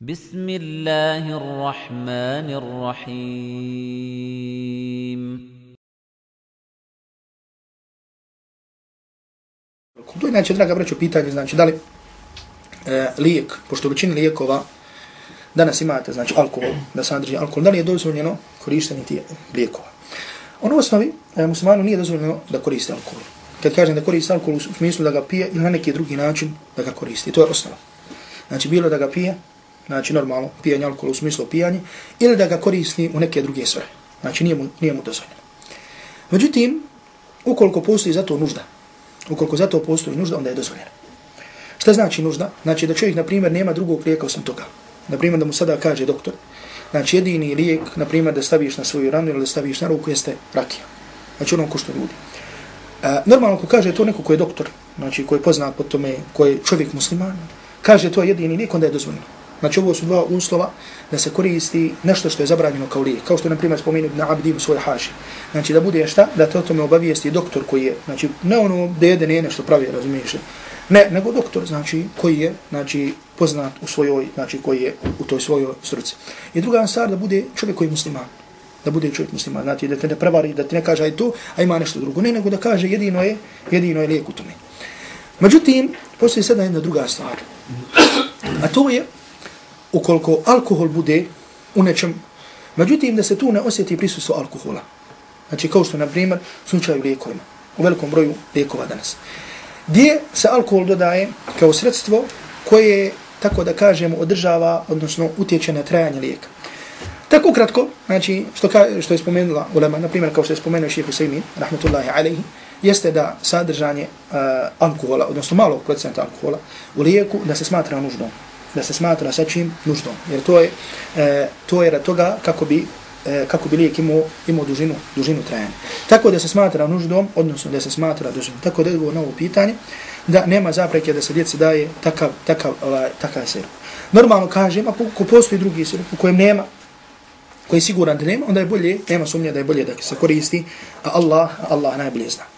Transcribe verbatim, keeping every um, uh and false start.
بسم الله الرحمن الرحيم. To je, znači, draga braćo, pitanje, znači, da li e, lijek, pošto većina lijekova danas imate, znači, alkohol, da sadrži alkohol, da li je dozvoljeno korištenje tih lijekova? Ono u osnovi, e, muslimanu nije dozvoljeno da koristi alkohol. Kad kažem da koristi alkohol u smislu da ga pije ili na neki drugi način da ga koristi, to je osnova. Znači, bilo da ga pije, znači, normalno, pijanje alkohola u smislu pijanje, ili da ga koristi u neke druge svrhe. Znači, nije mu, nije mu dozvoljeno. Međutim, ukoliko postoji za to nužda, ukoliko za to postoji nužda, onda je dozvoljeno. Šta znači nužda? Znači da čovjek, na primjer, nema drugog lijeka osim toga. Na primjer, da mu sada kaže doktor, znači jedini lijek, na primjer, da staviš na svoju ranu ili da staviš na ruku, jeste rakija. Znači ono ko što ljudi. E, normalno, ko kaže to neko ko je doktor, znači ko je poznat po tome, ko je čovjek musliman, kaže to je jedini lijek, onda je dozvoljeno. Znači ovo su dva uslova da se koristi nešto što je zabranjeno kao lijek. Kao što je, na primjer, spomenuo Ibn Abidin u svojoj haši. Znači da bude šta? Da te o tome obavijesti doktor koji je, znači ne ono da jede ne nešto pravi, razumiješ? Ne, nego doktor, znači koji je, znači poznat u svojoj, znači koji je u toj svojoj struci. I druga stvar, da bude čovjek koji je musliman. Da bude čovjek musliman, znači da te ne prevari, da ti ne kaže aj to, a ima nešto drugo. Ne, nego da kaže jedino je, jedino je lijek u tome. Međutim, postoji sada jedna druga stvar. A to je ukoliko alkohol bude u nečem, međutim da se tu ne osjeti prisustvo alkohola. Znači kao što, na primjer, slučaju lijekovima, u velikom broju lijekova danas. Gdje se alkohol dodaje kao sredstvo koje, tako da kažemo, održava, odnosno utječe na trajanje lijeka. Tako kratko, znači, što, ka, što je spomenula ulema, na primjer, kao što je spomenuo šejh Husaymin, rahmetullahi alejhi, jeste da sadržanje uh, alkohola, odnosno malog procenta alkohola u lijeku, da se smatra nuždom. Da se smatra sa čim nuždom. Jer to je, e, to je rad toga kako bi, e, kako bi lijek imao, imao dužinu, dužinu trajanja. Tako da se smatra nuždom, odnosno da se smatra dužinom. Tako da je odgovor na ovo pitanje, da nema zapreke da se djeci daje takav, takav, ovaj, takav sirup. Normalno kažem, ako postoji drugi sirup u kojem nema, koji je siguran da nema, onda je bolje, nema sumnja da je bolje da se koristi, a Allah, Allah najbolje zna.